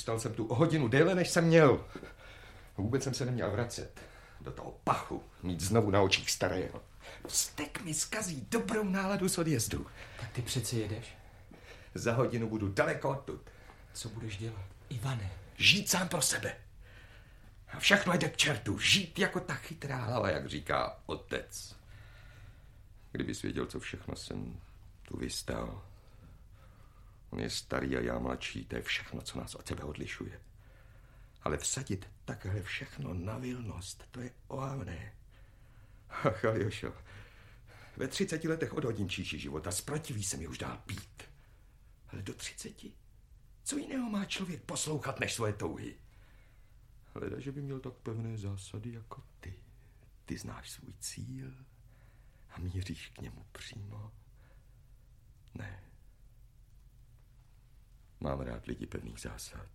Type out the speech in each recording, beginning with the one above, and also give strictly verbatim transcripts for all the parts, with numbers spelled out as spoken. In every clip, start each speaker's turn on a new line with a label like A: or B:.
A: Zůstal jsem tu o hodinu déle, než jsem měl. Vůbec jsem se neměl vracet. Do toho pachu, mít znovu na očích starého. Vztek mi zkazí dobrou náladu z odjezdu.
B: Tak ty přece jedeš?
A: Za hodinu budu daleko odtud.
B: Co budeš dělat? Ivane.
A: Žít sám pro sebe. A všechno jde k čertu. Žít jako ta chytrá hlava, jak říká otec. Kdybys věděl, co všechno jsem tu vystál. On je starý a já mladší, to je všechno, co nás od sebe odlišuje. Ale vsadit takhle všechno na vilnost, to je ohavné. Ach, Aljošo, ve třiceti letech odhodím číši života, zprotiví se mi už dál pít. Ale do třiceti? Co jiného má člověk poslouchat než svoje touhy? Hleda, že by měl tak pevné zásady jako ty. Ty znáš svůj cíl a míříš k němu přímo. Ne. Mám rád lidi pevných zásad.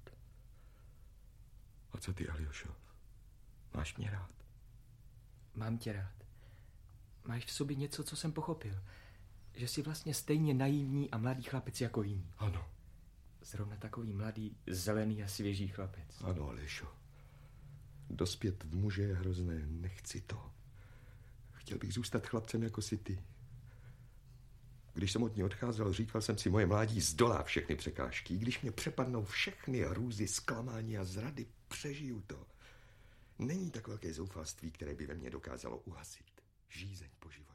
A: A co ty, Aljošo? Máš mě rád?
B: Mám tě rád. Máš v sobě něco, co jsem pochopil. Že jsi vlastně stejně naivní a mladý chlapec jako jiný.
A: Ano.
B: Zrovna takový mladý, zelený a svěží chlapec.
A: Ano, Aljošo. Dospět v muže je hrozné. Nechci to. Chtěl bych zůstat chlapcem jako si ty. Když jsem od ní odcházel, říkal jsem si, moje mládí zdolá všechny překážky. Když mě přepadnou všechny hrůzy, zklamání a zrady, přežiju to. Není tak velké zoufalství, které by ve mně dokázalo uhasit žízeň po životě.